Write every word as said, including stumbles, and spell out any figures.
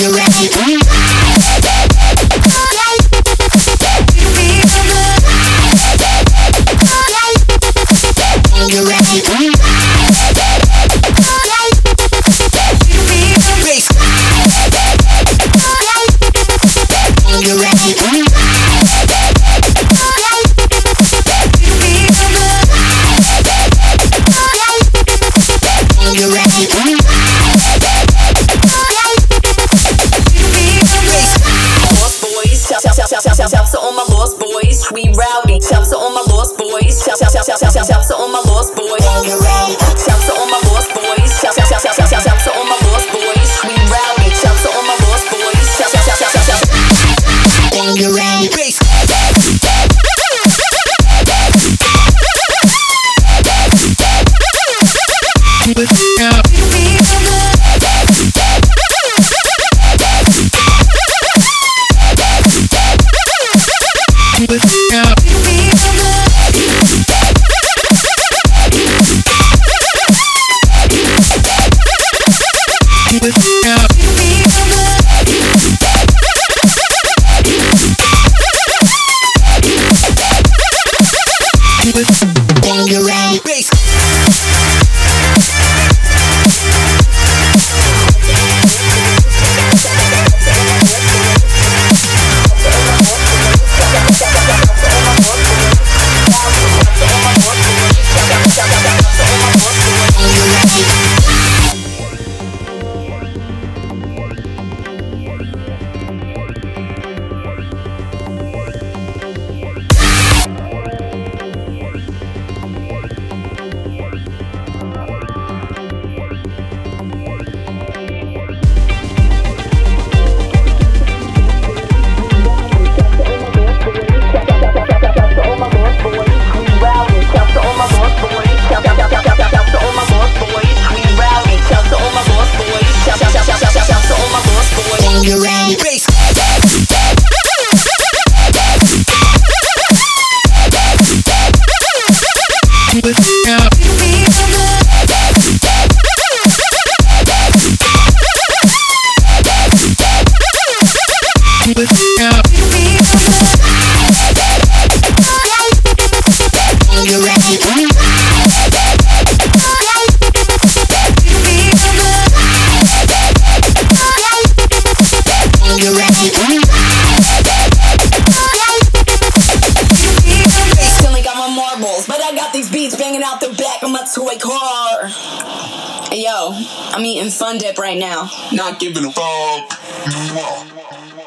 Shouts to all my lost boys, we rowdy. Shouts to all my lost boys. Shouts to all my lost boys. Shouts to all my lost boys. Shouts to all my lost boys, we rowdy. Shouts to all my lost boys. When you're ready, bass. When you're ready, bass. You're ready, bass. You're ready. You're ready. Still ain't got my marbles, but I got these beats banging out the back of my toy car. Hey yo, I'm eating Fun Dip right now. Not giving a fuck.